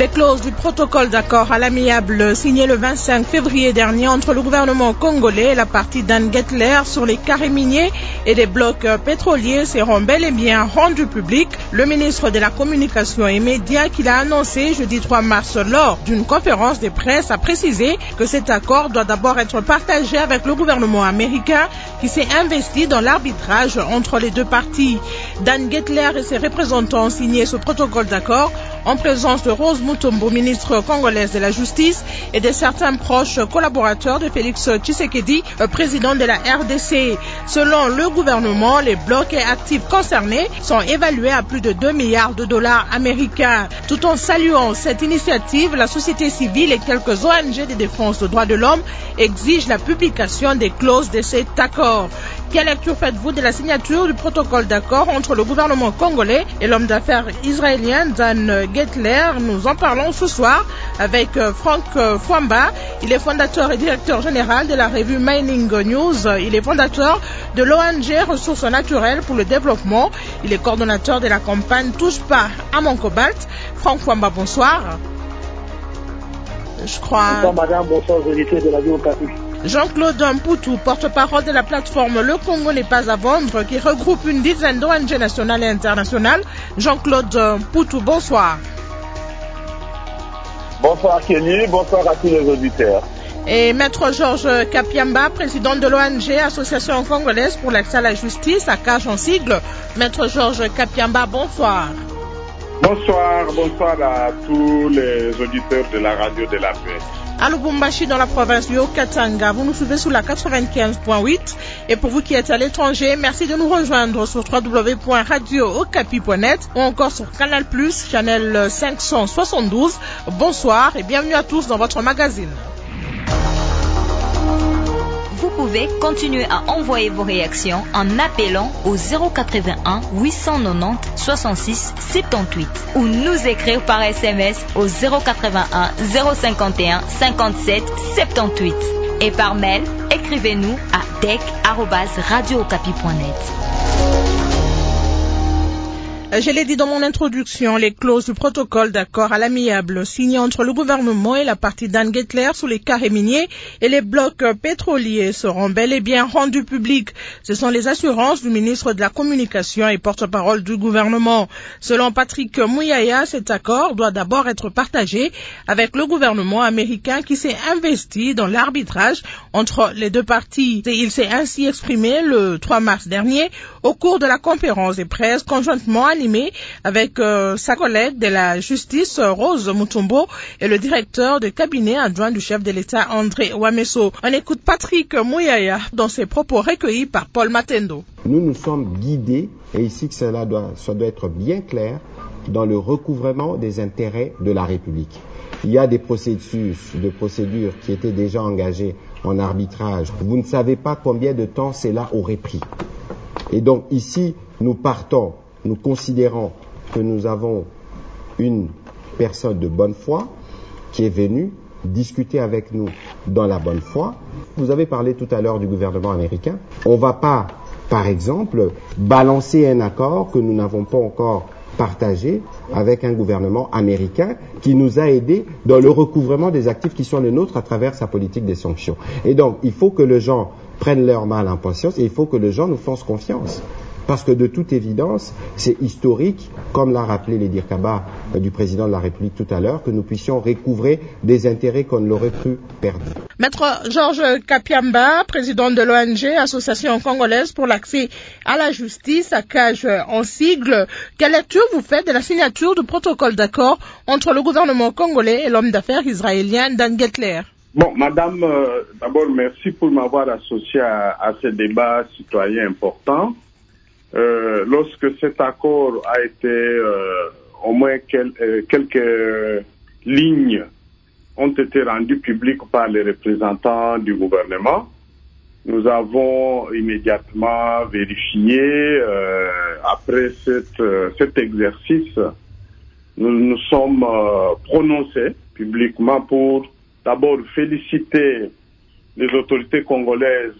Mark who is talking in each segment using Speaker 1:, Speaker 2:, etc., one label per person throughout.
Speaker 1: Les clauses du protocole d'accord à l'amiable signé le 25 février dernier entre le gouvernement congolais et la partie d'Anne Gettler sur les carrés miniers et des blocs pétroliers seront bel et bien rendus publics. Le ministre de la Communication et Médias qui l'a annoncé jeudi 3 mars lors d'une conférence de presse a précisé que cet accord doit d'abord être partagé avec le gouvernement américain qui s'est investi dans l'arbitrage entre les deux parties. Dan Gettler et ses représentants ont signé ce protocole d'accord en présence de Rose Mutombo, ministre congolaise de la Justice, et de certains proches collaborateurs de Félix Tshisekedi, président de la RDC. Selon le gouvernement, les blocs et actifs concernés sont évalués à plus de 2 milliards de dollars américains. Tout en saluant cette initiative, la société civile et quelques ONG de défense des droits de l'homme exigent la publication des clauses de cet accord. Quelle lecture faites-vous de la signature du protocole d'accord entre le gouvernement congolais et l'homme d'affaires israélien Dan Gettler? Nous en parlons ce soir avec Franck Fwamba. Il est fondateur et directeur général de la revue Mining News. Il est fondateur de l'ONG Ressources naturelles pour le développement. Il est coordonnateur de la campagne Touche pas à mon cobalt. Franck Fwamba, bonsoir.
Speaker 2: Bonsoir madame, bonsoir aux auditeurs de la vie au Capi.
Speaker 1: Jean-Claude Mputu, porte-parole de la plateforme Le Congo n'est pas à vendre, qui regroupe une dizaine d'ONG nationales et internationales. Jean-Claude Mputu, bonsoir.
Speaker 2: Bonsoir Kelly, bonsoir à tous les auditeurs.
Speaker 1: Et Maître Georges Kapiamba, président de l'ONG Association congolaise pour l'accès à la justice, ACAJ en sigle. Maître Georges Kapiamba, bonsoir.
Speaker 3: Bonsoir à tous les auditeurs de la radio de la paix.
Speaker 1: À Lubumbashi, dans la province du Haut-Katanga, vous nous suivez sur la 95.8. Et pour vous qui êtes à l'étranger, merci de nous rejoindre sur www.radiookapi.net ou encore sur Canal+, channel 572. Bonsoir et bienvenue à tous dans votre magazine.
Speaker 4: Vous pouvez continuer à envoyer vos réactions en appelant au 081 890 66 78 ou nous écrire par SMS au 081 051 57 78 et par mail, écrivez-nous à dec@radiookapi.net.
Speaker 1: Je l'ai dit dans mon introduction, les clauses du protocole d'accord à l'amiable signé entre le gouvernement et la partie d'Anne Gettler sur les carrés miniers et les blocs pétroliers seront bel et bien rendus publics. Ce sont les assurances du ministre de la Communication et porte-parole du gouvernement. Selon Patrick Muyaya, cet accord doit d'abord être partagé avec le gouvernement américain qui s'est investi dans l'arbitrage entre les deux parties. Et il s'est ainsi exprimé le 3 mars dernier au cours de la conférence de presse conjointement animée avec sa collègue de la justice, Rose Mutombo, et le directeur de cabinet adjoint du chef de l'État, André Wameso. On écoute Patrick Muyaya dans ses propos recueillis par Paul Matendo.
Speaker 5: Nous nous sommes guidés, et ici que ça doit être bien clair, dans le recouvrement des intérêts de la République. Il y a des procédures qui étaient déjà engagées en arbitrage. Vous ne savez pas combien de temps cela aurait pris. Et donc ici, nous considérons que nous avons une personne de bonne foi qui est venue discuter avec nous dans la bonne foi. Vous avez parlé tout à l'heure du gouvernement américain. On ne va pas, par exemple, balancer un accord que nous n'avons pas encore partagé avec un gouvernement américain qui nous a aidés dans le recouvrement des actifs qui sont les nôtres à travers sa politique des sanctions. Et donc, il faut que les gens prennent leur mal en patience et il faut que les gens nous fassent confiance. Parce que de toute évidence, c'est historique, comme l'a rappelé Lady Kaba du président de la République tout à l'heure, que nous puissions recouvrer des intérêts qu'on l'aurait cru perdus.
Speaker 1: Maître Georges Kapiamba, président de l'ONG Association congolaise pour l'accès à la justice, ACAJ en sigle, quelle lecture vous faites de la signature du protocole d'accord entre le gouvernement congolais et l'homme d'affaires israélien Dan Gettler?
Speaker 3: Bon, madame, d'abord merci pour m'avoir associé à ce débat citoyen important. Lorsque cet accord a été, au moins quelques lignes ont été rendues publiques par les représentants du gouvernement, nous avons immédiatement vérifié, après cet exercice, nous nous sommes prononcés publiquement pour d'abord féliciter les autorités congolaises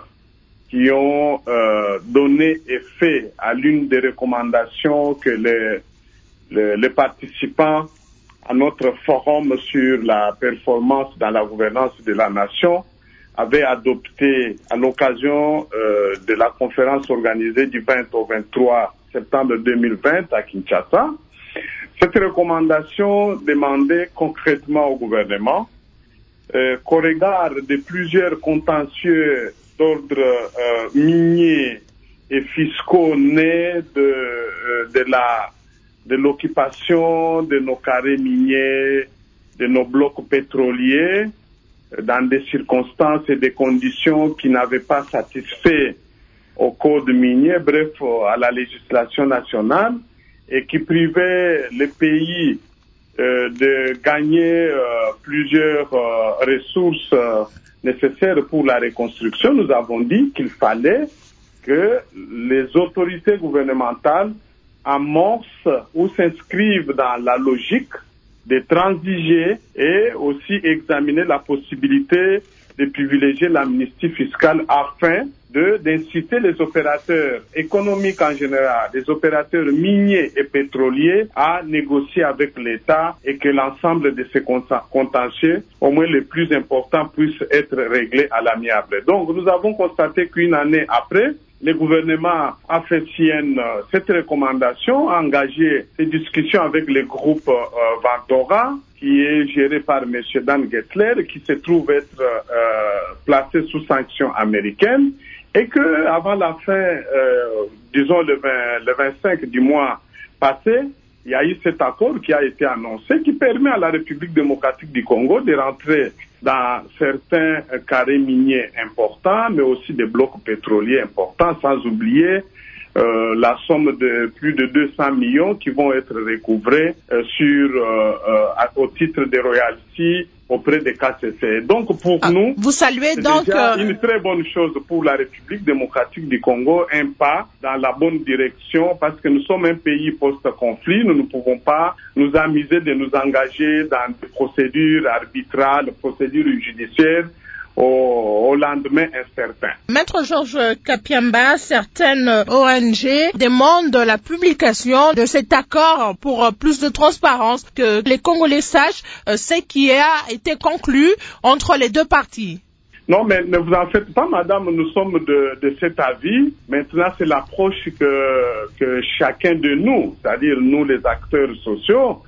Speaker 3: qui ont donné effet à l'une des recommandations que les participants à notre forum sur la performance dans la gouvernance de la nation, avait adopté à l'occasion de la conférence organisée du 20 au 23 septembre 2020 à Kinshasa. Cette recommandation demandait concrètement au gouvernement qu'au regard de plusieurs contentieux d'ordre minier et fiscaux nés de l'occupation de nos carrés miniers, de nos blocs pétroliers, dans des circonstances et des conditions qui n'avaient pas satisfait au code minier, bref, à la législation nationale, et qui privait les pays de gagner plusieurs ressources nécessaires pour la reconstruction. Nous avons dit qu'il fallait que les autorités gouvernementales amorcent ou s'inscrivent dans la logique de transiger et aussi examiner la possibilité de privilégier l'amnistie fiscale afin d'inciter les opérateurs économiques en général, les opérateurs miniers et pétroliers à négocier avec l'État et que l'ensemble de ces contentieux, au moins les plus importants, puissent être réglés à l'amiable. Donc nous avons constaté qu'une année après, le gouvernement a fait sienne cette recommandation, a engagé des discussions avec le groupe Ventora, qui est géré par M. Dan Gettler, qui se trouve être placé sous sanction américaine, et que avant la fin, disons le 25 du mois passé, il y a eu cet accord qui a été annoncé, qui permet à la République démocratique du Congo de rentrer dans certains carrés miniers importants, mais aussi des blocs pétroliers importants, sans oublier la somme de plus de 200 millions qui vont être recouvrés au titre des royalties auprès des KCC. Donc pour nous,
Speaker 1: vous saluez donc
Speaker 3: déjà une très bonne chose pour la République démocratique du Congo, un pas dans la bonne direction, parce que nous sommes un pays post-conflit, nous ne pouvons pas nous amuser de nous engager dans des procédures arbitrales, procédures judiciaires au lendemain incertain.
Speaker 1: Maître Georges Kapiamba, certaines ONG demandent la publication de cet accord pour plus de transparence, que les Congolais sachent ce qui a été conclu entre les deux parties.
Speaker 3: Non, mais ne vous en faites pas, madame, nous sommes de cet avis. Maintenant, c'est l'approche que chacun de nous, c'est-à-dire nous les acteurs sociaux,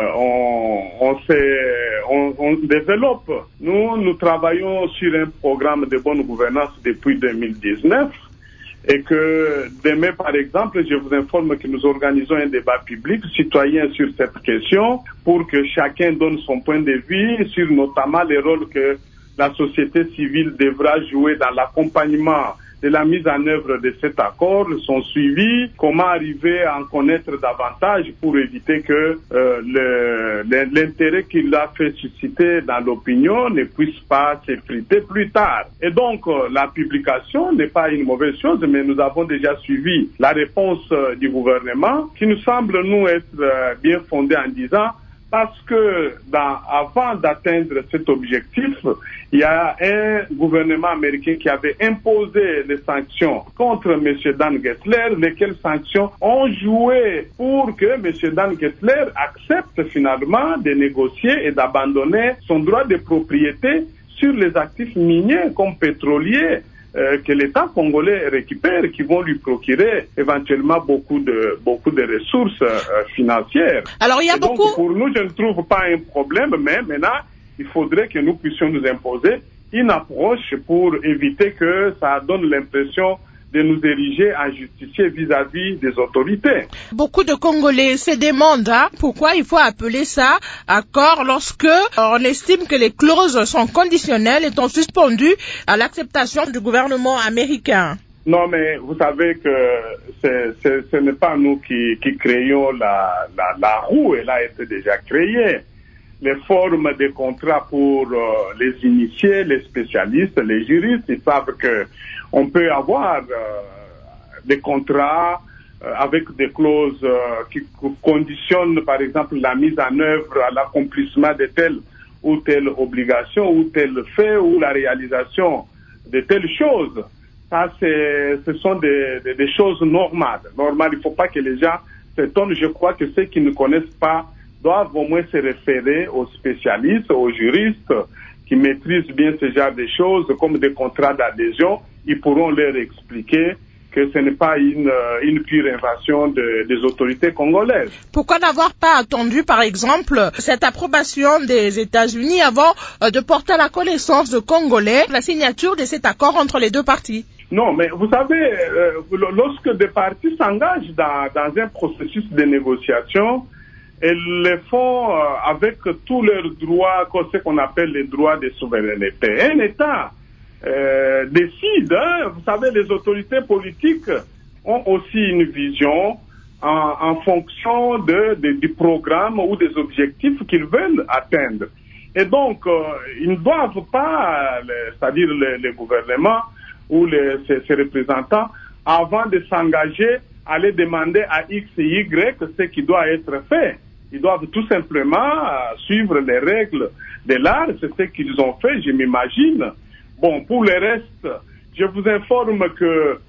Speaker 3: on développe. Nous travaillons sur un programme de bonne gouvernance depuis 2019 et que demain, par exemple, je vous informe que nous organisons un débat public citoyen sur cette question pour que chacun donne son point de vue sur notamment les rôles que la société civile devra jouer dans l'accompagnement de la mise en œuvre de cet accord, son suivi, comment arriver à en connaître davantage pour éviter que l'intérêt qu'il a fait susciter dans l'opinion ne puisse pas s'effriter plus tard. Et donc, la publication n'est pas une mauvaise chose, mais nous avons déjà suivi la réponse du gouvernement qui nous semble nous être bien fondée en disant parce que avant d'atteindre cet objectif, il y a un gouvernement américain qui avait imposé les sanctions contre M. Dan Gettler, lesquelles sanctions ont joué pour que M. Dan Gettler accepte finalement de négocier et d'abandonner son droit de propriété sur les actifs miniers comme pétroliers que l'État congolais récupère, qui vont lui procurer éventuellement beaucoup de ressources financières.
Speaker 1: Alors il y a
Speaker 3: donc, pour nous, je ne trouve pas un problème, mais maintenant, il faudrait que nous puissions nous imposer une approche pour éviter que ça donne l'impression de nous ériger en justicier vis-à-vis des autorités.
Speaker 1: Beaucoup de Congolais se demandent pourquoi il faut appeler ça accord lorsque on estime que les clauses sont conditionnelles étant suspendues à l'acceptation du gouvernement américain.
Speaker 3: Non, mais vous savez que ce n'est pas nous qui créons la roue, elle a été déjà créée. Les formes des contrats pour les initiés, les spécialistes, les juristes, ils savent que on peut avoir des contrats avec des clauses qui conditionnent, par exemple, la mise en œuvre à l'accomplissement de telle ou telle obligation ou tel fait ou la réalisation de telles choses. Ça, ce sont des choses normales. Il ne faut pas que les gens s'étonnent. Je crois que ceux qui ne connaissent pas doivent au moins se référer aux spécialistes, aux juristes qui maîtrisent bien ce genre de choses, comme des contrats d'adhésion. Ils pourront leur expliquer que ce n'est pas une pure invention des autorités congolaises.
Speaker 1: Pourquoi n'avoir pas attendu, par exemple, cette approbation des États-Unis avant de porter à la connaissance de Congolais la signature de cet accord entre les deux parties?
Speaker 3: Non, mais vous savez, lorsque des parties s'engagent dans un processus de négociation, elles le font avec tous leurs droits, ce qu'on appelle les droits de souveraineté. Un État décide, vous savez, les autorités politiques ont aussi une vision en fonction du programme ou des objectifs qu'ils veulent atteindre. Et donc, ils ne doivent pas, c'est-à-dire les gouvernements ou ces représentants, avant de s'engager, aller demander à X et Y ce qui doit être fait. Ils doivent tout simplement suivre les règles de l'art, c'est ce qu'ils ont fait, je m'imagine. Bon, pour le reste, je vous informe que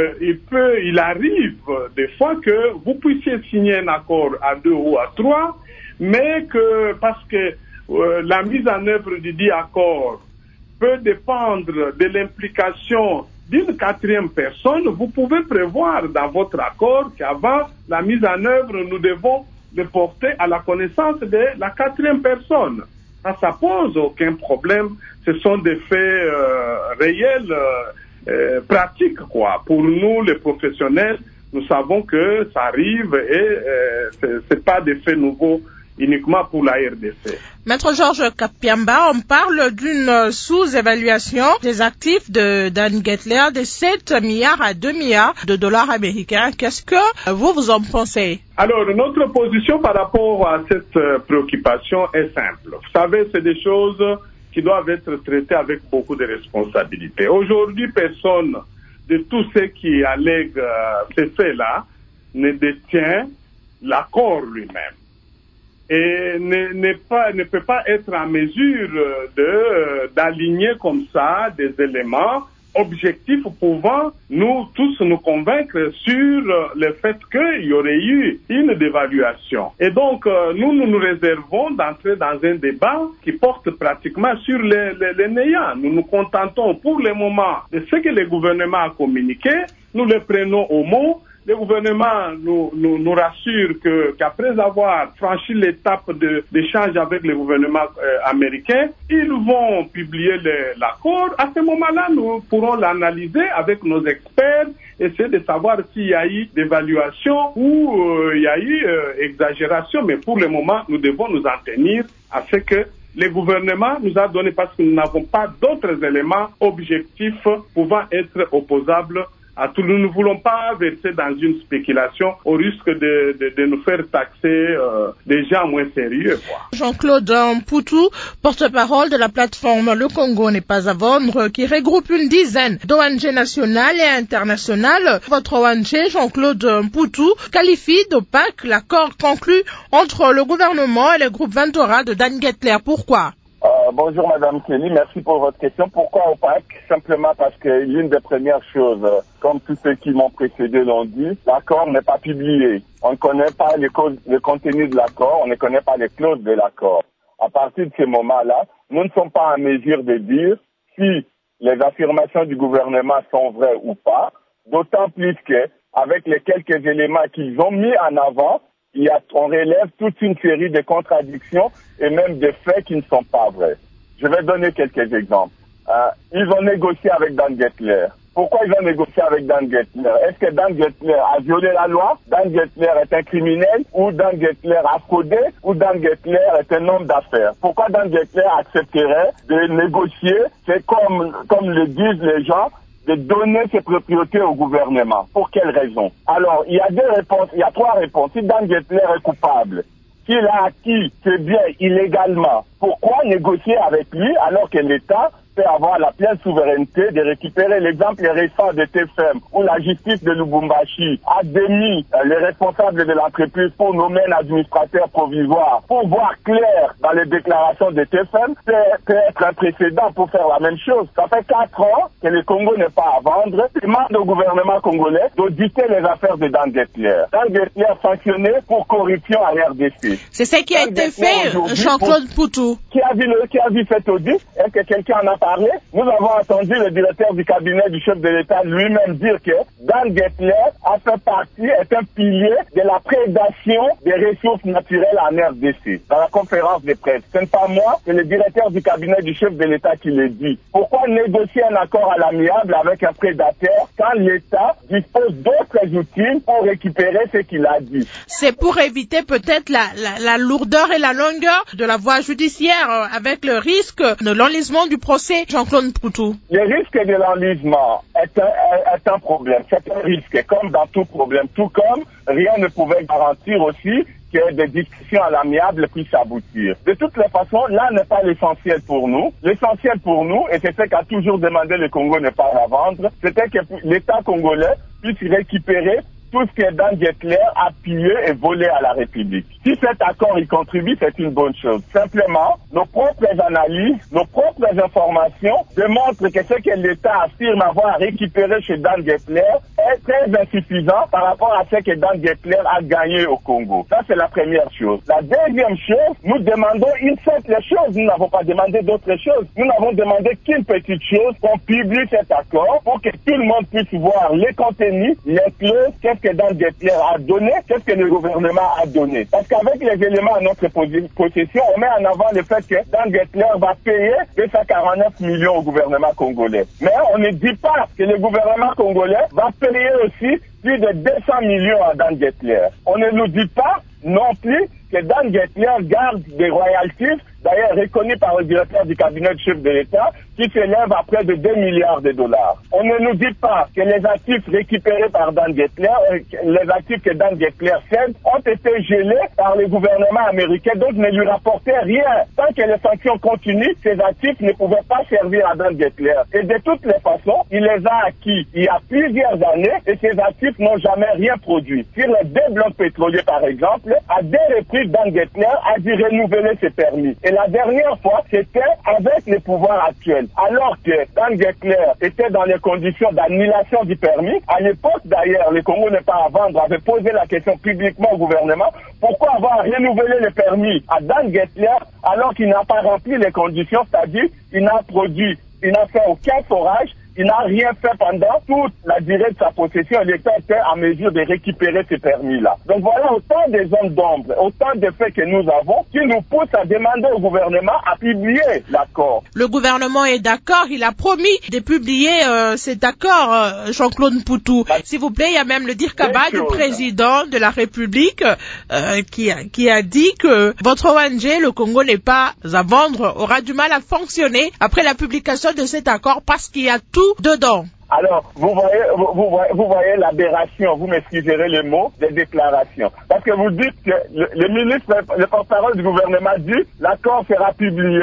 Speaker 3: il arrive des fois que vous puissiez signer un accord à 2 ou à 3, mais que parce que la mise en œuvre du dit accord peut dépendre de l'implication d'une 4e personne, vous pouvez prévoir dans votre accord qu'avant la mise en œuvre, nous devons le porter à la connaissance de la 4e personne. Ça pose aucun problème. Ce sont des faits réels, pratiques, quoi. Pour nous, les professionnels, nous savons que ça arrive et c'est pas des faits nouveaux uniquement pour la RDC.
Speaker 1: Maître Georges Kapiamba, on parle d'une sous-évaluation des actifs de Dan Gettler de 7 milliards à 2 milliards de dollars américains. Qu'est-ce que vous en pensez?
Speaker 3: Alors, notre position par rapport à cette préoccupation est simple. Vous savez, c'est des choses qui doivent être traitées avec beaucoup de responsabilité. Aujourd'hui, personne de tous ceux qui allèguent ces faits-là ne détient l'accord lui-même. Et ne peut pas être en mesure d'aligner comme ça des éléments objectifs pouvant nous tous nous convaincre sur le fait qu'il y aurait eu une dévaluation. Et donc, nous réservons d'entrer dans un débat qui porte pratiquement sur les néants. Nous nous contentons pour le moment de ce que le gouvernement a communiqué, nous le prenons au mot. Le gouvernement nous rassure qu'après avoir franchi l'étape d'échange avec le gouvernement américain, ils vont publier l'accord. À ce moment-là, nous pourrons l'analyser avec nos experts, essayer de savoir s'il y a eu d'évaluation ou il y a eu exagération. Mais pour le moment, nous devons nous en tenir à ce que le gouvernement nous a donné, parce que nous n'avons pas d'autres éléments objectifs pouvant être opposables à tout. Nous ne voulons pas verser dans une spéculation au risque de nous faire taxer des gens moins sérieux, quoi.
Speaker 1: Jean-Claude Mputu, porte-parole de la plateforme Le Congo n'est pas à vendre, qui regroupe une dizaine d'ONG nationales et internationales. Votre ONG, Jean-Claude Mputu, qualifie d'opaque l'accord conclu entre le gouvernement et le groupe Ventura de Dan Gettler. Pourquoi?
Speaker 2: Bonjour Madame Kelly, merci pour votre question. Pourquoi opaque? Simplement parce que l'une des premières choses, comme tous ceux qui m'ont précédé l'ont dit, l'accord n'est pas publié. On ne connaît pas le contenu de l'accord, on ne connaît pas les clauses de l'accord. À partir de ce moment-là, nous ne sommes pas en mesure de dire si les affirmations du gouvernement sont vraies ou pas, d'autant plus que, avec les quelques éléments qu'ils ont mis en avant, on relève toute une série de contradictions et même de faits qui ne sont pas vrais. Je vais donner quelques exemples. Ils ont négocié avec Dan Gettler. Pourquoi ils ont négocié avec Dan Gettler? Est-ce que Dan Gettler a violé la loi? Dan Gettler est un criminel? Ou Dan Gettler a fraudé? Ou Dan Gettler est un homme d'affaires? Pourquoi Dan Gettler accepterait de négocier? C'est comme le disent les gens, de donner ses propriétés au gouvernement. Pour quelle raison? Alors, il y a 3 réponses. Si Dan Gettler est coupable, s'il a acquis ses biens illégalement, pourquoi négocier avec lui alors que l'État peut avoir la pleine souveraineté de récupérer l'exemple récent de TFM, où la justice de Lubumbashi a démis les responsables de l'entreprise pour nommer un administrateur provisoire. Pour voir clair dans les déclarations de TFM, peut être un précédent pour faire la même chose. Ça fait 4 ans que le Congo n'est pas à vendre. Il demande au gouvernement congolais d'auditer les affaires de Dan Gettler. Dan Gettler sanctionné pour corruption à l'RDC.
Speaker 1: C'est ce qui a été fait, Jean-Claude Poutou.
Speaker 2: Qui a vu cet audit? Est-ce que quelqu'un en a parlé? Nous avons entendu le directeur du cabinet du chef de l'État lui-même dire que Dan Gettler a fait partie, est un pilier de la prédation des ressources naturelles en RDC. Dans la conférence de presse. Ce n'est pas moi, c'est le directeur du cabinet du chef de l'État qui le dit. Pourquoi négocier un accord à l'amiable avec un prédateur quand l'État dispose d'autres outils pour récupérer ce qu'il a dit?
Speaker 1: C'est pour éviter peut-être la lourdeur et la longueur de la voie judiciaire avec le risque de l'enlisement du procès, Jean-Claude Poutou.
Speaker 2: Le risque de l'enlisement est un problème. C'est un risque, comme dans tout problème. Tout comme rien ne pouvait garantir aussi que des discussions à l'amiable puissent aboutir. De toutes les façons, là n'est pas l'essentiel pour nous. L'essentiel pour nous, et c'est ce qu'a toujours demandé le Congo ne pas la vendre, c'était que l'État congolais puisse récupérer tout ce que Dan Gettler a pillé et volé à la République. Si cet accord y contribue, c'est une bonne chose. Simplement, nos propres analyses, nos propres informations démontrent que ce que l'État affirme avoir récupéré chez Dan Gettler est très insuffisant par rapport à ce que Dan Gettler a gagné au Congo. Ça, c'est la première chose. La deuxième chose, nous demandons une simple chose. Nous n'avons pas demandé d'autre chose. Nous n'avons demandé qu'une petite chose, qu'on publie cet accord pour que tout le monde puisse voir les contenus, les clauses, qu'est-ce que Dan Gettler a donné, qu'est-ce que le gouvernement a donné. Parce qu'avec les éléments à notre possession, on met en avant le fait que Dan Gettler va payer 249 millions au gouvernement congolais. Mais on ne dit pas que le gouvernement congolais va payer aussi plus de 200 millions à Dan Gettler. On ne nous dit pas non plus que Dan Gettler garde des royalties, d'ailleurs reconnues par le directeur du cabinet du chef de l'État, qui s'élèvent à près de 2 milliards de dollars. On ne nous dit pas que les actifs récupérés par Dan Gettler, les actifs que Dan Gettler cède, ont été gelés par le gouvernement américain, donc ne lui rapportaient rien. Tant que les sanctions continuent, ces actifs ne pouvaient pas servir à Dan Gettler. Et de toutes les façons, il les a acquis il y a plusieurs années et ces actifs n'ont jamais rien produit. Sur les 2 blocs pétroliers, par exemple, à 2 reprises, Dan Gettler a dû renouveler ses permis. Et la dernière fois, c'était avec les pouvoirs actuels. Alors que Dan Gettler était dans les conditions d'annulation du permis, à l'époque d'ailleurs, le Congo n'est pas à vendre, avait posé la question publiquement au gouvernement, pourquoi avoir renouvelé le permis à Dan Gettler alors qu'il n'a pas rempli les conditions, c'est-à-dire il n'a fait aucun forage, il n'a rien fait pendant toute la durée de sa possession. L'État était en mesure de récupérer ces permis-là. Donc voilà autant de zones d'ombre, autant de faits que nous avons qui nous poussent à demander au gouvernement à publier l'accord.
Speaker 1: Le gouvernement est d'accord, il a promis de publier cet accord, Jean-Claude Poutou. S'il vous plaît, il y a même le Dirkaba du président de la République qui a dit que votre ONG, le Congo n'est pas à vendre, aura du mal à fonctionner après la publication de cet accord parce qu'il y a tout dedans.
Speaker 2: Alors, vous voyez l'aberration, vous m'excuserez les mots, des déclarations. Parce que vous dites que le porte-parole du gouvernement dit l'accord sera publié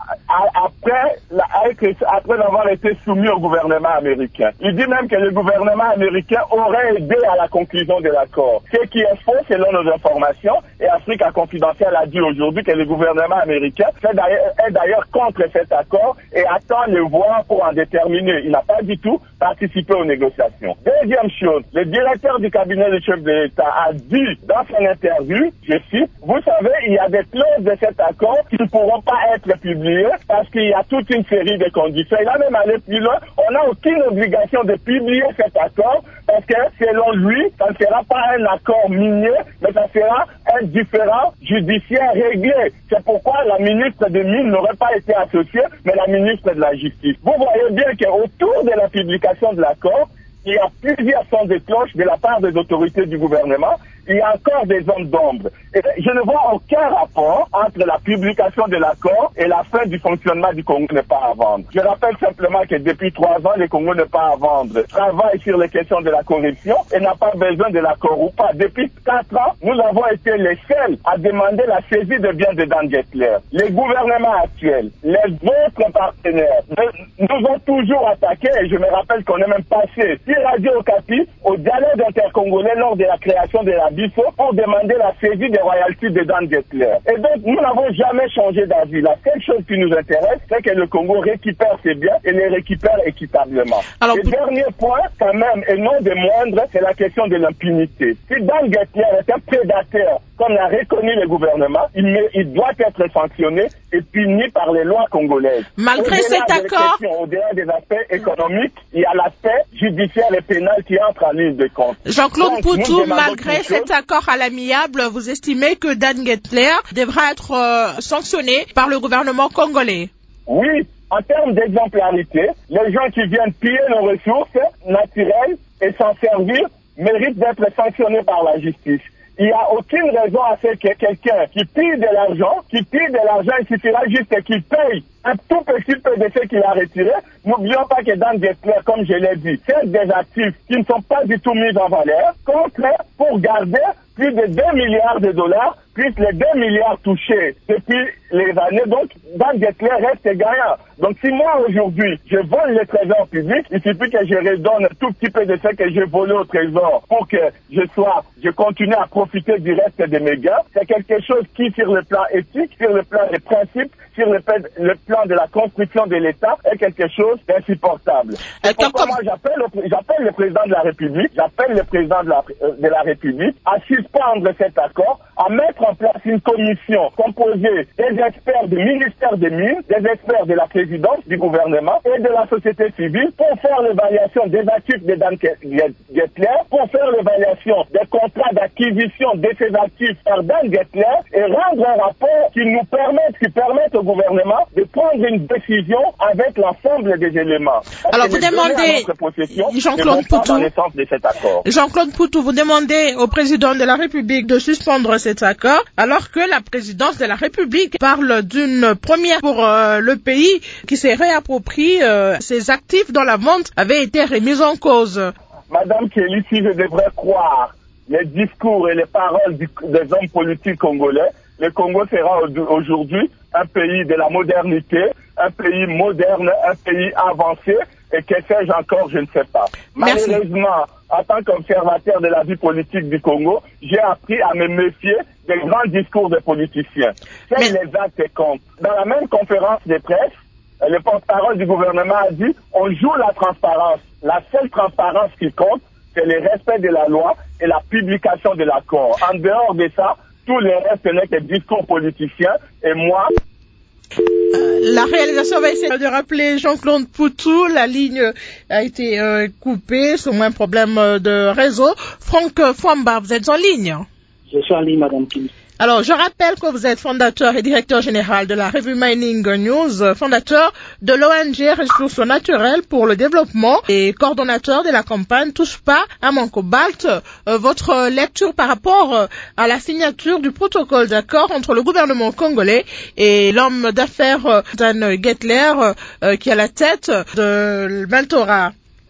Speaker 2: après avoir été soumis au gouvernement américain. Il dit même que le gouvernement américain aurait aidé à la conclusion de l'accord. Ce qui est faux selon nos informations, et Africa Confidentiel a dit aujourd'hui que le gouvernement américain est d'ailleurs contre cet accord et attend le voir pour en déterminer. Il n'a pas du tout participé aux négociations. Deuxième chose, le directeur du cabinet du chef de l'État a dit dans son interview, je cite, vous savez, il y a des clauses de cet accord qui ne pourront pas être publiées parce qu'il y a toute une série de conditions. Il a même allé plus loin. On n'a aucune obligation de publier cet accord parce que selon lui, ça ne sera pas un accord minier, mais ça sera un différend judiciaire réglé. C'est pourquoi la ministre des Mines n'aurait pas été associée, mais la ministre de la Justice. Vous voyez bien qu'autour de la publication de l'accord, il y a plusieurs sons de cloche de la part des autorités du gouvernement il y a encore des zones d'ombre. Et je ne vois aucun rapport entre la publication de l'accord et la fin du fonctionnement du Congo n'est pas à vendre. Je rappelle simplement que depuis 3 ans, le Congo n'est pas à vendre. Travaille sur les questions de la corruption et n'a pas besoin de l'accord ou pas. Depuis 4 ans, nous avons été les seuls à demander la saisie de biens de Dan Gettler. Les gouvernements actuels, les autres partenaires, nous ont toujours attaqués et je me rappelle qu'on est même passé sur Radio Okapi au dialogue intercongolais lors de la création de la BIFO pour demander la saisie des royalties de Dan Gettler. Et donc, nous n'avons jamais changé d'avis. La seule chose qui nous intéresse, c'est que le Congo récupère ses biens et les récupère équitablement. Alors, le dernier point, quand même, et non des moindres, c'est la question de l'impunité. Si Dan Gettler est un prédateur, comme l'a reconnu le gouvernement, il doit être sanctionné et puni par les lois congolaises.
Speaker 1: Malgré cet accord,
Speaker 2: au-delà des aspects économiques, il y a l'aspect judiciaire et pénal qui entre en ligne de compte.
Speaker 1: Jean-Claude Poutou, malgré cet accord à l'amiable, vous estimez que Dan Gettler devra être sanctionné par le gouvernement congolais?
Speaker 2: Oui, en termes d'exemplarité, les gens qui viennent piller nos ressources naturelles et s'en servir méritent d'être sanctionnés par la justice. Il n'y a aucune raison à ce que quelqu'un qui pille de l'argent, il suffira juste qu'il paye un tout petit peu de ce qu'il a retiré. N'oublions pas que Dan Gettler, comme je l'ai dit, c'est des actifs qui ne sont pas du tout mis en valeur, contre pour garder plus de 2 milliards de dollars, plus les 2 milliards touchés depuis les années. Donc, Dan Gettler reste gagnant. Donc, si moi, aujourd'hui, je vole le trésor public, il suffit que je redonne un tout petit peu de ce que j'ai volé au trésor pour que je continue à profiter du reste de mes gains. C'est quelque chose qui, sur le plan éthique, sur le plan des principes, sur le plan de la construction de l'État, est quelque chose d'insupportable. C'est pourquoi moi, j'appelle le président de la République, de la République à suspendre cet accord, à mettre en place une commission composée des experts du ministère des Mines, des experts de la présidence du gouvernement et de la société civile pour faire l'évaluation des actifs de Dan Gettler, pour faire l'évaluation des contrats d'acquisition de ces actifs par Dan Gettler et rendre un rapport qui permette au gouvernement de prendre une décision avec l'ensemble des éléments.
Speaker 1: Alors vous demandez, Jean-Claude Poutou, vous demandez au président de la République de suspendre cet accord, alors que la présidence de la République parle d'une première pour le pays qui s'est réapproprie ses actifs dont la vente avait été remise en cause.
Speaker 2: Madame Kelly, si je devrais croire les discours et les paroles des hommes politiques congolais, le Congo sera aujourd'hui un pays de la modernité, un pays moderne, un pays avancé, et que sais-je encore, je ne sais pas.
Speaker 1: Merci.
Speaker 2: Malheureusement, en tant qu'observateur de la vie politique du Congo, j'ai appris à me méfier des grands discours des politiciens. Seuls les actes comptent. Dans la même conférence de presse, le porte-parole du gouvernement a dit « On joue la transparence. La seule transparence qui compte, c'est le respect de la loi et la publication de l'accord. En dehors de ça, tout le reste n'est que discours politiciens. Et moi... »
Speaker 1: La réalisation va essayer de rappeler Jean-Claude Poutou. La ligne a été coupée, c'est au moins un problème de réseau. Franck Fouamba, vous êtes en ligne?
Speaker 6: Je suis en ligne, Madame Kim.
Speaker 1: Alors, je rappelle que vous êtes fondateur et directeur général de la revue Mining News, fondateur de l'ONG Ressources naturelles pour le développement et coordonnateur de la campagne Touche pas à mon cobalt. Votre lecture par rapport à la signature du protocole d'accord entre le gouvernement congolais et l'homme d'affaires Dan Gettler qui est à la tête de Valtora.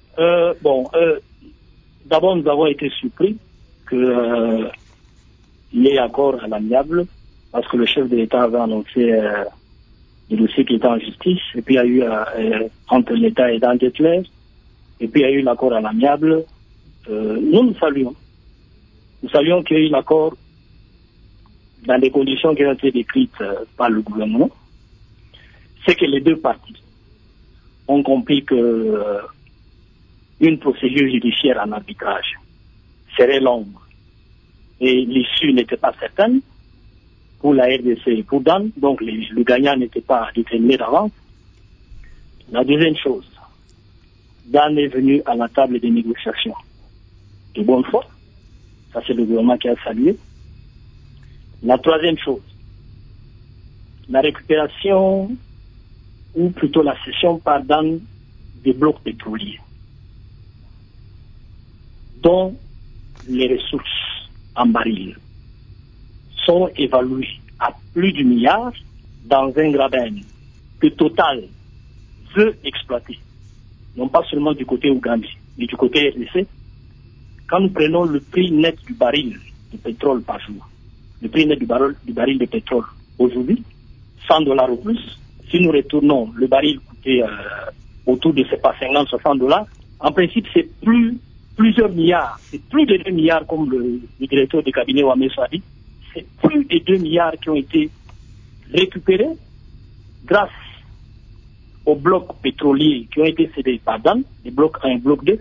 Speaker 6: D'abord, nous avons été surpris que il y ait accord à l'amiable, parce que le chef de l'État avait annoncé le dossier qui était en justice, et puis il y a eu entre l'État et Dan Gettler, et puis il y a eu l'accord à l'amiable. Nous saluons. Nous saluons qu'il y ait eu l'accord dans des conditions qui ont été décrites par le gouvernement. C'est que les deux parties ont compris que une procédure judiciaire en arbitrage serait longue et l'issue n'était pas certaine pour la RDC et pour Dan, donc le gagnant n'était pas déterminé d'avance. La deuxième chose, Dan est venu à la table des négociations de bonne foi, ça c'est le gouvernement qui a salué. La troisième chose, la récupération ou plutôt la cession par Dan des blocs pétroliers dont les ressources en barils sont évalués à plus du milliard dans un graben que Total veut exploiter, non pas seulement du côté ougandais, mais du côté RDC. Quand nous prenons le prix net du baril de pétrole par jour, le prix net du baril de pétrole aujourd'hui, $100 ou plus, si nous retournons, le baril coûtait autour de 50-60 $, en principe c'est plusieurs milliards, c'est plus de 2 milliards comme le directeur de cabinet Wameso a dit, c'est plus de 2 milliards qui ont été récupérés grâce aux blocs pétroliers qui ont été cédés par Dan, les blocs 1 et bloc 2.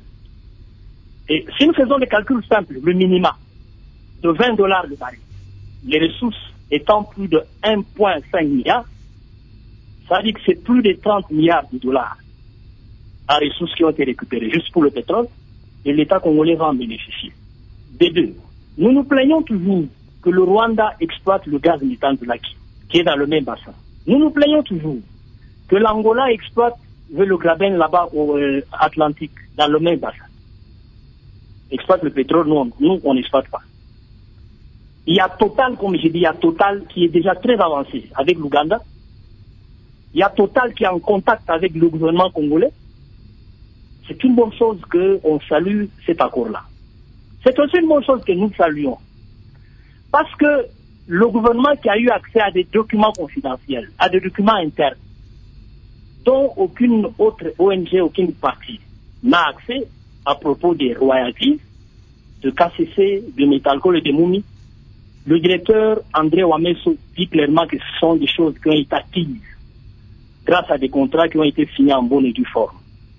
Speaker 6: Et si nous faisons des calculs simples, le minima de $20 le baril, les ressources étant plus de 1,5 milliard, ça veut dire que c'est plus de 30 milliards de dollars en ressources qui ont été récupérées juste pour le pétrole, et l'État congolais va en bénéficier. Des deux, nous nous plaignons toujours que le Rwanda exploite le gaz Mitanzulaki, qui est dans le même bassin. Nous nous plaignons toujours que l'Angola exploite le graben là-bas au Atlantique, dans le même bassin. Exploite le pétrole, nous on n'exploite pas. Il y a Total, comme j'ai dit, il y a Total qui est déjà très avancé avec l'Ouganda. Il y a Total qui est en contact avec le gouvernement congolais. C'est une bonne chose qu'on salue cet accord-là. C'est aussi une bonne chose que nous saluons. Parce que le gouvernement qui a eu accès à des documents confidentiels, à des documents internes, dont aucune autre ONG, aucune partie n'a accès à propos des royalties, de KCC, de Metalco et de Moumi, le directeur André Wameso dit clairement que ce sont des choses qui ont été acquises grâce à des contrats qui ont été signés en bonne et due forme.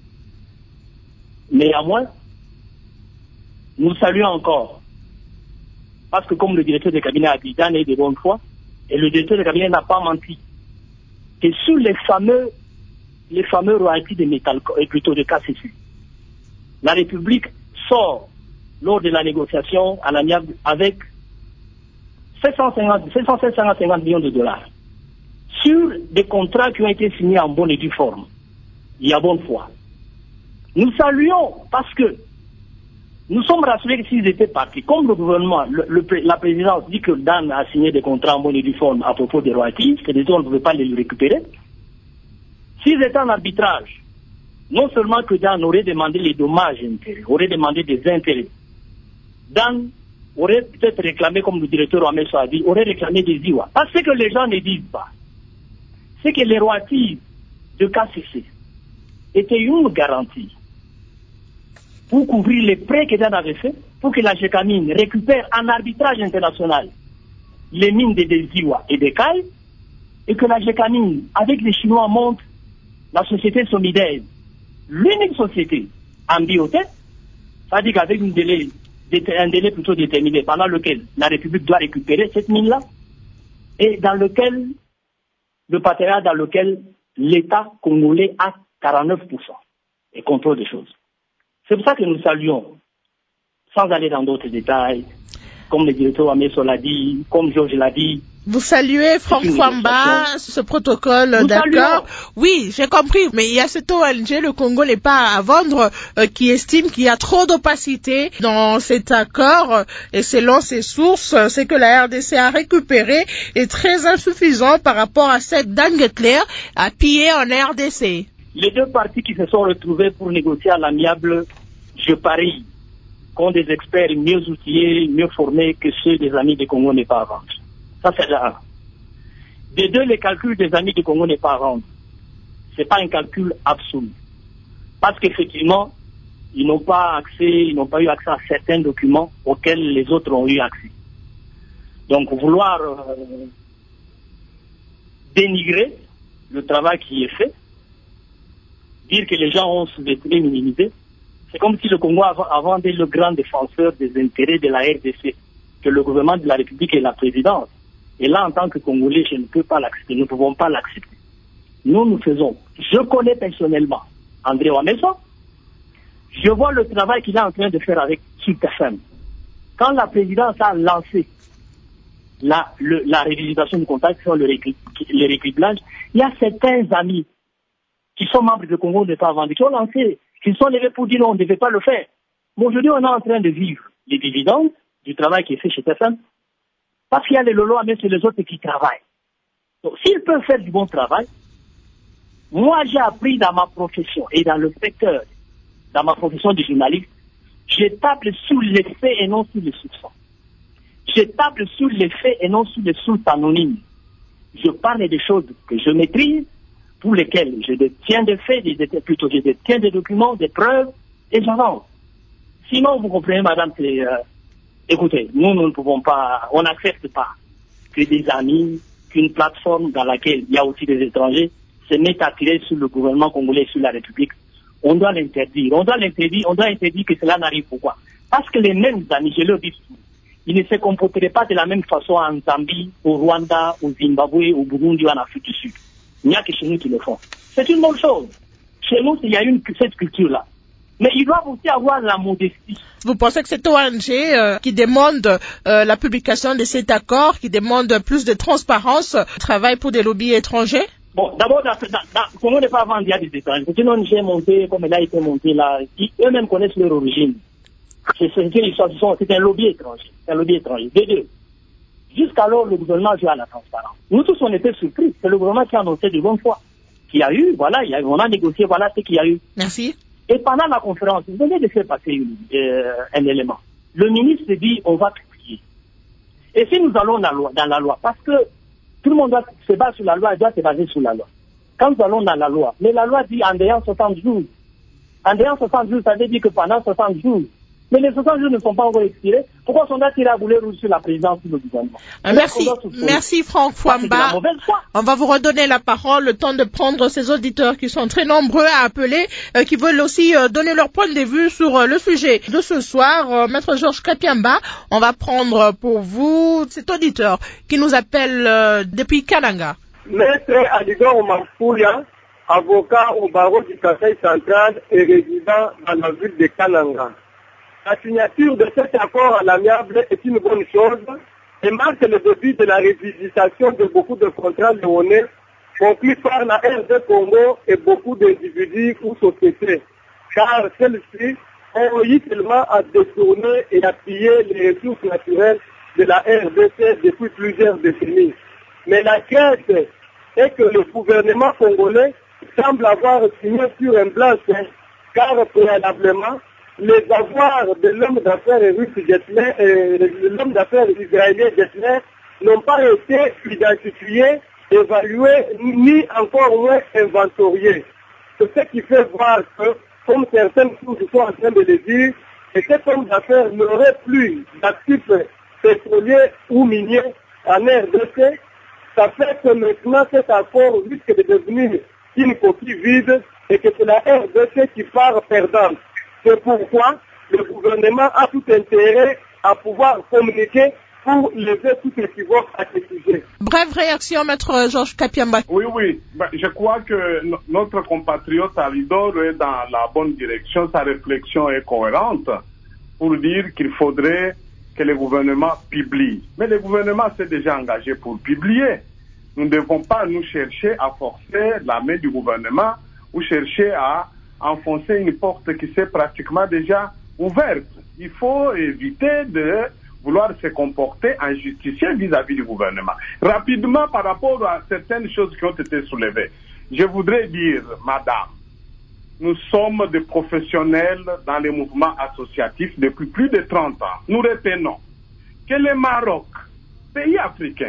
Speaker 6: Néanmoins, nous saluons encore, parce que comme le directeur de cabinet a dit, Dan est de bonne foi, et le directeur de cabinet n'a pas menti, que sur les fameux royalties de Metalco, et plutôt de KCC, la République sort lors de la négociation à l'amiable avec 750 millions de dollars sur des contrats qui ont été signés en bonne et due forme. Il y a bonne foi. Nous saluons parce que nous sommes rassurés que s'ils étaient partis, comme le gouvernement, la présidence dit que Dan a signé des contrats en bonne et due forme à propos des royalties, c'est-à-dire qu'on ne pouvait pas les récupérer. S'ils étaient en arbitrage, non seulement que Dan aurait demandé les dommages intérêts, aurait demandé des intérêts, Dan aurait peut-être réclamé, comme le directeur Wameso a dit, aurait réclamé des IWA. Parce que les gens ne disent pas, c'est que les royalties de KCC étaient une garantie pour couvrir les prêts que Dan avait fait, pour que la GECAMINE récupère en arbitrage international les mines des IWA et des CAI, et que la GECAMINE, avec les Chinois, monte la société Somidaise, l'unique société en biotech, c'est-à-dire qu'avec un délai plutôt déterminé pendant lequel la République doit récupérer cette mine-là, et dans lequel le partenariat dans lequel l'État congolais a 49% et contrôle des choses. C'est pour ça que nous saluons, sans aller dans d'autres détails, comme le directeur Wameso l'a dit, comme Georges l'a dit.
Speaker 1: Vous saluez Franck Fwamba, ce protocole, d'accord? Oui, j'ai compris, mais il y a cette ONG, le Congo n'est pas à vendre, qui estime qu'il y a trop d'opacité dans cet accord, et selon ses sources, c'est que la RDC a récupéré est très insuffisant par rapport à cette Dan Gettler à piller en RDC.
Speaker 6: Les deux parties qui se sont retrouvées pour négocier à l'amiable, je parie, qu'ont des experts mieux outillés, mieux formés que ceux des amis du Congo n'est pas à vendre. Ça, c'est là un. Des deux, les calculs des amis du Congo n'est pas à vendre. C'est pas un calcul absolu. Parce qu'effectivement, ils n'ont pas eu accès à certains documents auxquels les autres ont eu accès. Donc, vouloir dénigrer le travail qui est fait, dire que les gens ont sous-estimé, minimisé, c'est comme si le Congo avant d'être le grand défenseur des intérêts de la RDC, que le gouvernement de la République et la présidence. Et là, en tant que Congolais, je ne peux pas l'accepter. Nous ne pouvons pas l'accepter. Nous faisons. Je connais personnellement André Wameso. Je vois le travail qu'il est en train de faire avec SUTFM. Quand la présidence a lancé la révision du contact sur le rééquilibrage, il y a certains amis qui sont membres du Congo de Tavandi qui ont lancé, qui sont levés pour dire non, on ne devait pas le faire. Mais aujourd'hui, on est en train de vivre les dividendes du travail qui est fait chez TFM. Parce qu'il y a les lolos, mais c'est les autres qui travaillent. Donc, s'ils peuvent faire du bon travail, moi, j'ai appris dans ma profession et dans le secteur, dans ma profession de journaliste, je table sous les faits et non sous les soupçons. Je table sous les faits et non sous les sources anonymes. Je parle des choses que je maîtrise, pour lesquelles je détiens des faits, je détiens des documents, des preuves, et j'avance. Sinon, vous comprenez, madame, écoutez, nous ne pouvons pas, on n'accepte pas que des amis, qu'une plateforme dans laquelle il y a aussi des étrangers, se mettent à tirer sur le gouvernement congolais, sur la République. On doit l'interdire. On doit interdire que cela n'arrive. Pourquoi? Parce que les mêmes amis, je le dis, ils ne se comporteraient pas de la même façon en Zambie, au Rwanda, au Zimbabwe, au Burundi ou en Afrique du Sud. Il n'y a que chez nous qui le font. C'est une bonne chose. Chez nous, il y a cette culture-là. Mais ils doivent aussi avoir la modestie.
Speaker 1: Vous pensez que cette ONG qui demande la publication de cet accord, qui demande plus de transparence, travaille pour des lobbies étrangers?
Speaker 6: Bon, d'abord, comment ne pas vendre des étrangers? C'est une ONG montée, comme elle a été montée là, qui eux-mêmes connaissent leur origine. C'est un lobby étranger. C'est un lobby étranger. De deux. Jusqu'alors, le gouvernement joue à la transparence. Nous tous, on était surpris. C'est le gouvernement qui a annoncé de bonne foi. Qu'il y a eu, voilà, on a négocié, voilà ce qu'il y a eu.
Speaker 1: Merci.
Speaker 6: Et pendant la conférence, vous venez de faire passer un élément. Le ministre dit, on va publier. Et si nous allons dans la loi, parce que tout le monde doit se baser sur la loi, il doit se baser sur la loi. Quand nous allons dans la loi, mais la loi dit en dehors 60 jours. En dehors 60 jours, ça veut dire que pendant 60 jours, mais les 60 jours ne sont pas encore expirés. Pourquoi on doit tirer à boulet rouge sur la présidence du gouvernement?
Speaker 1: Merci Franck Fouamba. On va vous redonner la parole, le temps de prendre ces auditeurs qui sont très nombreux à appeler, qui veulent aussi donner leur point de vue sur le sujet de ce soir. Maître Georges Kapiamba, on va prendre pour vous cet auditeur qui nous appelle depuis Kananga.
Speaker 7: Maître Alidor Mamfouya, avocat au barreau du Conseil central et résident dans la ville de Kananga. La signature de cet accord à l'amiable est une bonne chose et marque le début de la révisitation de beaucoup de contrats léonais conclus par la RD Congo et beaucoup d'individus ou sociétés, car celles-ci ont eu seulement à détourner et à piller les ressources naturelles de la RDC depuis plusieurs décennies. Mais la crainte est que le gouvernement congolais semble avoir signé sur un blanc, car préalablement, les avoirs de l'homme d'affaires russe Gettler et l'homme d'affaires israélien Gettler n'ont pas été identifiés, évalués, ni encore moins inventoriés. C'est ce qui fait voir que, comme certaines sources sont en train de le dire, cet homme d'affaires n'aurait plus d'actifs pétroliers ou miniers en RDC. Ça fait que maintenant cet accord risque de devenir une coquille vide et que c'est la RDC qui part perdante. C'est pourquoi le gouvernement a tout intérêt à pouvoir communiquer pour lever tout équivoque à ce sujet.
Speaker 1: Brève réaction, maître Georges Kapiamba.
Speaker 3: Oui. Je crois que notre compatriote Alidor est dans la bonne direction. Sa réflexion est cohérente pour dire qu'il faudrait que le gouvernement publie. Mais le gouvernement s'est déjà engagé pour publier. Nous ne devons pas nous chercher à forcer la main du gouvernement ou chercher à enfoncer une porte qui s'est pratiquement déjà ouverte. Il faut éviter de vouloir se comporter en justicier vis-à-vis du gouvernement. Rapidement, par rapport à certaines choses qui ont été soulevées, je voudrais dire, madame, nous sommes des professionnels dans les mouvements associatifs depuis plus de 30 ans. Nous retenons que le Maroc, pays africain,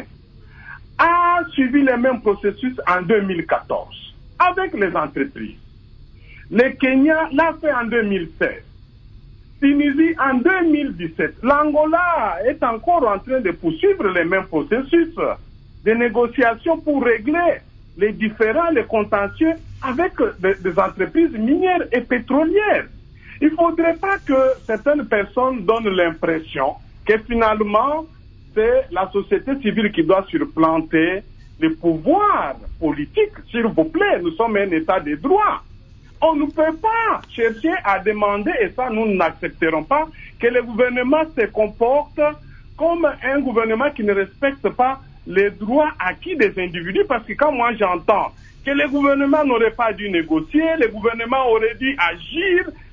Speaker 3: a suivi les mêmes processus en 2014 avec les entreprises. Le Kenya l'a fait en 2016. Tunisie en 2017. L'Angola est encore en train de poursuivre les mêmes processus de négociation pour régler les différends, les contentieux avec des entreprises minières et pétrolières. Il ne faudrait pas que certaines personnes donnent l'impression que finalement c'est la société civile qui doit surplanter les pouvoirs politiques. S'il vous plaît, nous sommes un État de droit. On ne peut pas chercher à demander, et ça nous n'accepterons pas, que le gouvernement se comporte comme un gouvernement qui ne respecte pas les droits acquis des individus, parce que quand moi j'entends que le gouvernement n'aurait pas dû négocier, le gouvernement aurait dû agir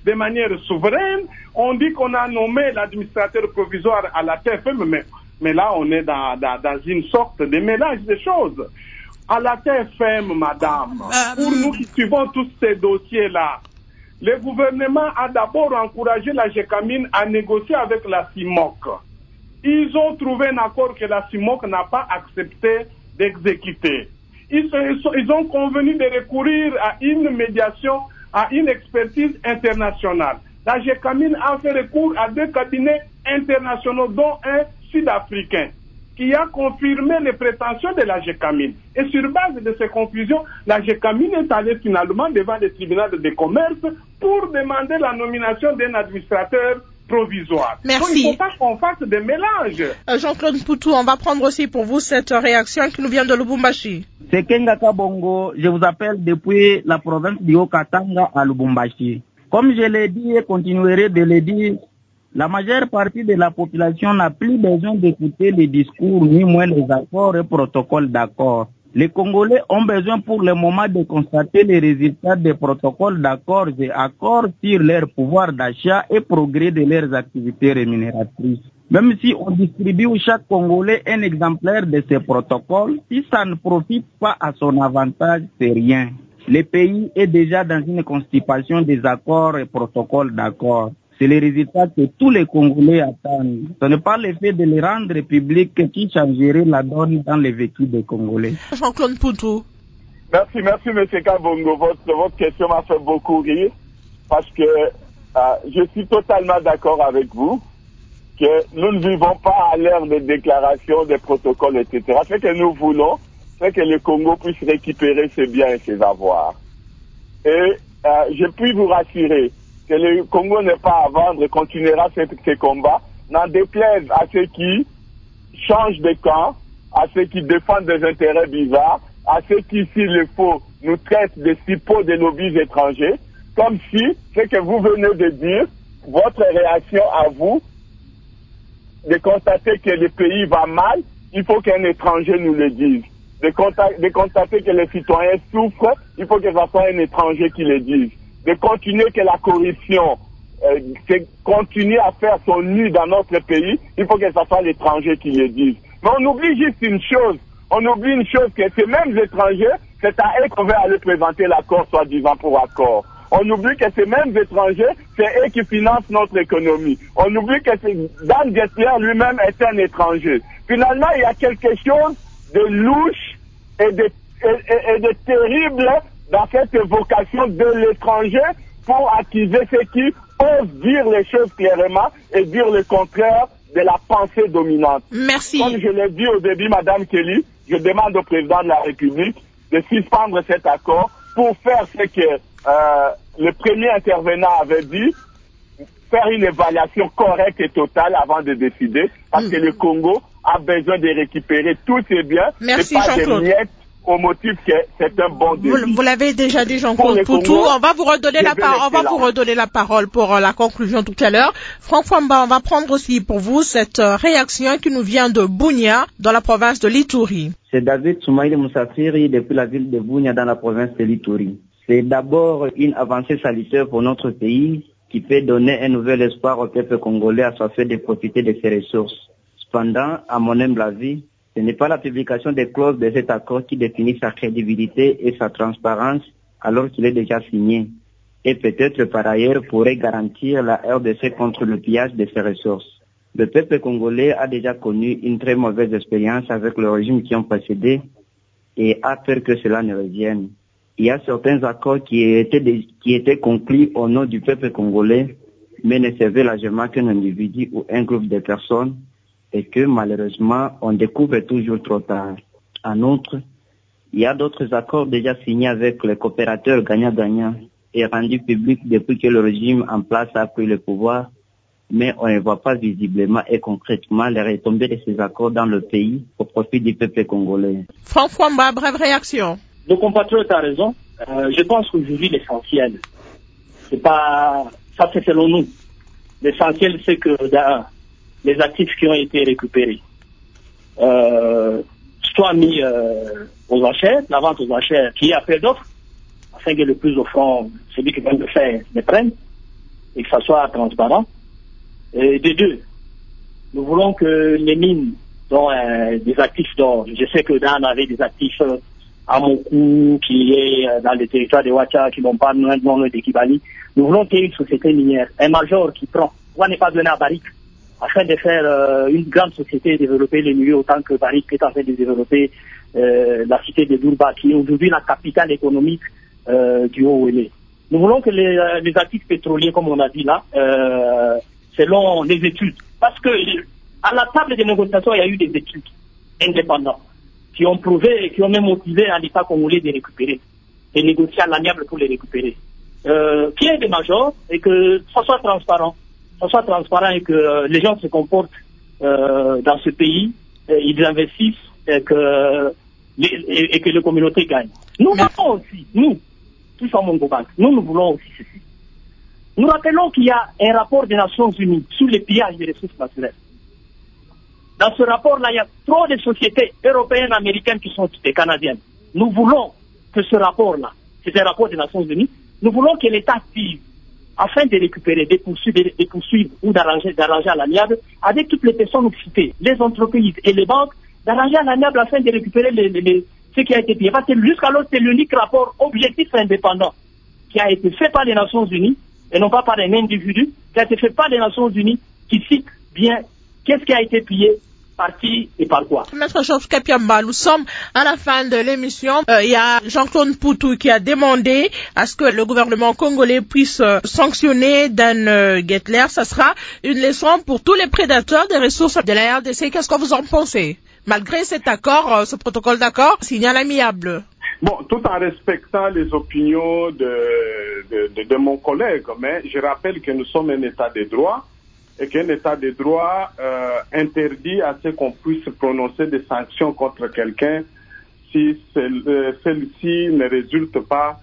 Speaker 3: de manière souveraine. On dit qu'on a nommé l'administrateur provisoire à la TFM, mais là, on est dans une sorte de mélange de choses. À la TFM, madame, pour nous qui suivons tous ces dossiers-là, le gouvernement a d'abord encouragé la GECAMIN à négocier avec la CIMOC. Ils ont trouvé un accord que la CIMOC n'a pas accepté d'exécuter. Ils ont convenu de recourir à une médiation, à une expertise internationale. La GECAMIN a fait recours à 2 cabinets internationaux, dont un sud-africain, qui a confirmé les prétentions de la GECAMIN. Et sur base de ces conclusions, la GECAMIN est allée finalement devant le tribunal de commerce pour demander la nomination d'un administrateur provisoire.
Speaker 1: Merci.
Speaker 3: Donc, il ne faut pas qu'on fasse des mélanges.
Speaker 1: Jean-Claude Mpoutou, on va prendre aussi pour vous cette réaction qui nous vient de Lubumbashi.
Speaker 8: C'est Kengaka Bongo, je vous appelle depuis la province du Haut-Katanga à Lubumbashi. Comme je l'ai dit et continuerai de le dire, la majeure partie de la population n'a plus besoin d'écouter les discours, ni moins les accords et protocoles d'accord. Les Congolais ont besoin pour le moment de constater les résultats des protocoles d'accords et accords sur leur pouvoir d'achat et progrès de leurs activités rémunératrices. Même si on distribue chaque Congolais un exemplaire de ces protocoles, si ça ne profite pas à son avantage, c'est rien. Le pays est déjà dans une constipation des accords et protocoles d'accords. C'est le résultat que tous les Congolais attendent. Ce n'est pas le fait de les rendre publics qui changerait la donne dans le vécu des Congolais.
Speaker 1: Jean-Claude Mpoutou.
Speaker 2: Merci, M. Kabongo. Votre question m'a fait beaucoup rire parce que je suis totalement d'accord avec vous que nous ne vivons pas à l'ère des déclarations, des protocoles, etc. Ce que nous voulons, c'est que le Congo puisse récupérer ses biens et ses avoirs. Et je puis vous rassurer que le Congo n'est pas à vendre et continuera ses combats, n'en déplaise à ceux qui changent de camp, à ceux qui défendent des intérêts bizarres, à ceux qui, s'il le faut, nous traitent de cipots de lobbies étrangers, comme si ce que vous venez de dire, votre réaction à vous, de constater que le pays va mal, il faut qu'un étranger nous le dise. De constater que les citoyens souffrent, il faut que ce soit un étranger qui le dise. De continuer que la corruption continue à faire son nid dans notre pays, il faut que ce soit l'étranger qui le dise. Mais on oublie juste une chose, que ces mêmes étrangers, c'est à eux qu'on va aller présenter l'accord soi-disant pour accord. On oublie que ces mêmes étrangers, c'est eux qui financent notre économie. On oublie que Dan Gettler lui-même est un étranger. Finalement, il y a quelque chose de louche et de terrible dans cette évocation de l'étranger pour accuser ceux qui osent dire les choses clairement et dire le contraire de la pensée dominante.
Speaker 1: Merci.
Speaker 2: Comme je l'ai dit au début, Madame Kelly, je demande au président de la République de suspendre cet accord pour faire ce que le premier intervenant avait dit, faire une évaluation correcte et totale avant de décider, parce que le Congo a besoin de récupérer tous ses biens.
Speaker 1: Merci,
Speaker 2: et pas
Speaker 1: Jean-Claude.
Speaker 2: des miettes au motif que c'est un bon début.
Speaker 1: Vous l'avez déjà dit, Jean-Claude Mpoutou. On va vous redonner la parole pour la conclusion tout à l'heure. Franck Fwamba, on va prendre aussi pour vous cette réaction qui nous vient de Bunia, dans la province de l'Ituri.
Speaker 8: C'est David Soumaïli Moussafiri depuis la ville de Bunia dans la province de l'Ituri. C'est d'abord une avancée salutaire pour notre pays qui peut donner un nouvel espoir au peuple congolais assoiffé de profiter de ses ressources. Cependant, à mon humble avis, ce n'est pas la publication des clauses de cet accord qui définit sa crédibilité et sa transparence alors qu'il est déjà signé. Et peut-être par ailleurs pourrait garantir la RDC contre le pillage de ses ressources. Le peuple congolais a déjà connu une très mauvaise expérience avec le régime qui ont précédé et a peur que cela ne revienne. Il y a certains accords qui étaient conclus au nom du peuple congolais, mais ne servaient largement qu'un individu ou un groupe de personnes et que malheureusement on découvre toujours trop tard. En outre, il y a d'autres accords déjà signés avec les coopérateurs gagnant-gagnant et rendus publics depuis que le régime en place a pris le pouvoir, mais on ne voit pas visiblement et concrètement les retombées de ces accords dans le pays au profit du peuple congolais.
Speaker 1: Franck Fwamba, brève réaction.
Speaker 6: Le compatriote a raison. Je pense qu'aujourd'hui, l'essentiel, c'est pas, ça c'est selon nous. L'essentiel, c'est que les actifs qui ont été récupérés soient mis aux enchères, la vente aux enchères, qui est appel d'offres, afin que le plus offrant, celui qui vient de faire, les prenne. et que ça soit transparent. Et de deux, nous voulons que les mines dont des actifs d'or, je sais que Dan avait des actifs à Mokou, qui est dans le territoire de Ouacha, qui n'ont pas non loin de Kibali. Nous voulons qu'il y ait une société minière, un major qui prend. Pourquoi n'est pas donné à Barrick afin de faire une grande société et développer les milieux autant que Barrick est en train de développer la cité de Dourba, qui est aujourd'hui la capitale économique du Haut-Ouélé. Nous voulons que les actifs pétroliers, comme on a dit là, selon les études, parce que à la table des négociations, il y a eu des études indépendantes qui ont prouvé et qui ont même motivé à l'État congolais de récupérer, et négocier à l'amiable pour les récupérer. Qu'il y ait des majors et que ça soit transparent. Et que les gens se comportent dans ce pays, ils investissent et que les communautés gagnent. Nous voulons aussi, nous, tous en Mongobank, nous voulons aussi ceci. Nous rappelons qu'il y a un rapport des Nations Unies sur le pillage des ressources naturelles. Dans ce rapport-là, il y a trop de sociétés européennes, américaines qui sont des canadiennes. Nous voulons que ce rapport-là, c'est un rapport des Nations Unies, nous voulons que l'État active afin de récupérer, de poursuivre ou d'arranger à l'amiable avec toutes les personnes citées, les entreprises et les banques, d'arranger à l'amiable afin de récupérer ce qui a été payé. Parce que jusqu'alors, c'est l'unique rapport objectif indépendant qui a été fait par les Nations Unies et non pas par un individu, qui a été fait par les Nations Unies qui cite bien qu'est-ce qui a été payé, par qui et par quoi.
Speaker 1: Maître Georges Kapiamba, nous sommes à la fin de l'émission. Il y a Jean-Claude Poutou qui a demandé à ce que le gouvernement congolais puisse sanctionner Dan Gettler. Ça sera une leçon pour tous les prédateurs des ressources de la RDC. Qu'est-ce que vous en pensez? Malgré cet accord, ce protocole d'accord, signal amiable.
Speaker 3: Bon, tout en respectant les opinions de mon collègue, mais je rappelle que nous sommes un État de droit et qu'un État de droit interdit à ce qu'on puisse prononcer des sanctions contre quelqu'un si celle-ci ne résulte pas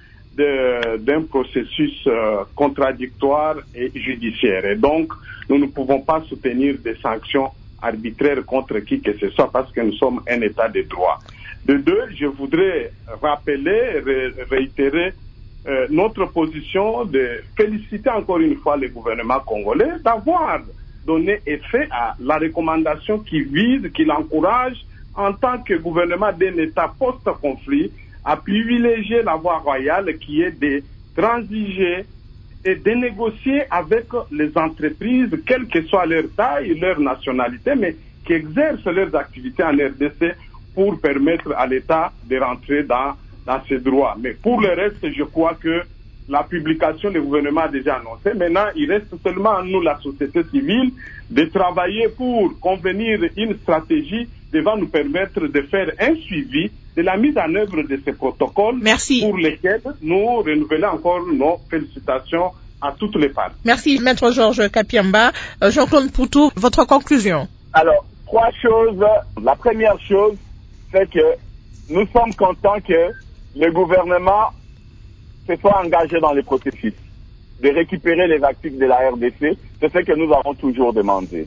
Speaker 3: d'un processus contradictoire et judiciaire. Et donc, nous ne pouvons pas soutenir des sanctions arbitraires contre qui que ce soit parce que nous sommes un État de droit. De deux, je voudrais rappeler, réitérer notre position de féliciter encore une fois le gouvernement congolais d'avoir donné effet à la recommandation qui l'encourage en tant que gouvernement d'un État post-conflit à privilégier la voie royale qui est de transiger et de négocier avec les entreprises, quelle que soit leur taille, leur nationalité, mais qui exercent leurs activités en RDC pour permettre à l'État de rentrer dans ses droits. Mais pour le reste, je crois que la publication, le gouvernement a déjà annoncé. Maintenant, il reste seulement à nous, la société civile, de travailler pour convenir une stratégie devant nous permettre de faire un suivi de la mise en œuvre de ces protocoles.
Speaker 1: Merci.
Speaker 3: Pour lesquels nous renouvelons encore nos félicitations à toutes les parties.
Speaker 1: Merci, Maître Georges Kapiamba. Jean-Claude Poutou, votre conclusion.
Speaker 2: Alors, trois choses. La première chose, c'est que nous sommes contents que le gouvernement se soit engagé dans le processus de récupérer les actifs de la RDC. C'est ce que nous avons toujours demandé.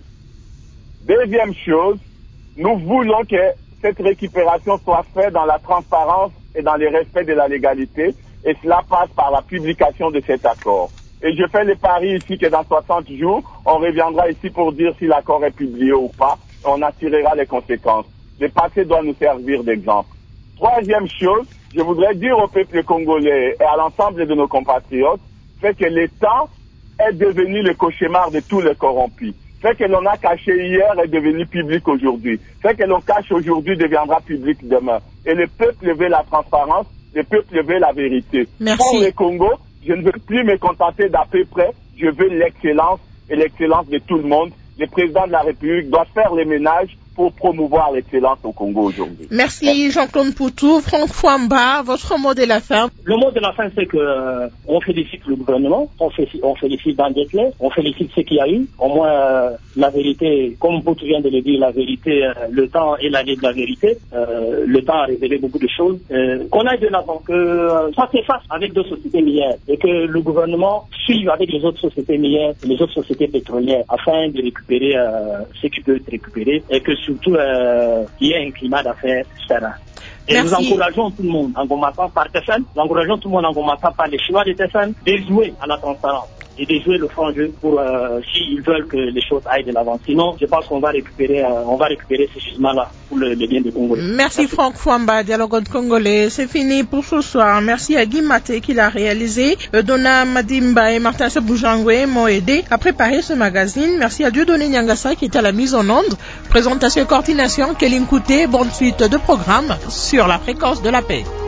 Speaker 2: Deuxième chose, nous voulons que cette récupération soit faite dans la transparence et dans le respect de la légalité, et cela passe par la publication de cet accord. Et je fais le pari ici que dans 60 jours, on reviendra ici pour dire si l'accord est publié ou pas, et on en tirera les conséquences. Le passé doit nous servir d'exemple. Troisième chose, je voudrais dire au peuple congolais et à l'ensemble de nos compatriotes, c'est que l'État est devenu le cauchemar de tous les corrompus. Ce que l'on a caché hier est devenu public aujourd'hui. Ce que l'on cache aujourd'hui deviendra public demain. Et le peuple veut la transparence, le peuple veut la vérité.
Speaker 1: Merci.
Speaker 2: Pour le Congo, je ne veux plus me contenter d'à peu près, je veux l'excellence et l'excellence de tout le monde. Le président de la République doit faire les ménages pour promouvoir l'excellence au Congo aujourd'hui.
Speaker 1: Merci Jean-Claude Poutou. Franck Fouamba, votre mot de la fin.
Speaker 6: Le mot de la fin, c'est que on félicite le gouvernement, on félicite Dan Gettler, on félicite ce qu'il y a eu. Au moins, la vérité, comme Poutou vient de le dire, la vérité, le temps est l'année de la vérité. Le temps a révélé beaucoup de choses. Qu'on aille de l'avant, que ça s'efface avec d'autres sociétés minières et que le gouvernement suive avec les autres sociétés minières et les autres sociétés pétrolières afin de récupérer ce qui peut être récupéré et que surtout il y ait un climat d'affaires serein. Et
Speaker 1: Merci.
Speaker 6: nous encourageons tout le monde en commençant par TFN, nous encourageons tout le monde en commençant par les Chinois de TFN de jouer à la transparence. et de jouer le franc jeu pour s'ils veulent que les choses aillent de l'avant. Sinon, je pense qu'on va récupérer ce jugement-là pour le bien du Congo.
Speaker 1: Merci Franck Fouamba, Dialogue congolais. C'est fini pour ce soir. Merci à Guy Maté qui l'a réalisé. Donna Madimba et Martin Seboujangwe m'ont aidé à préparer ce magazine. Merci à Dieudonné Nyangasa qui était à la mise en onde. Présentation et coordination, Kéline Kouté. Bonne suite de programme sur la fréquence de la paix.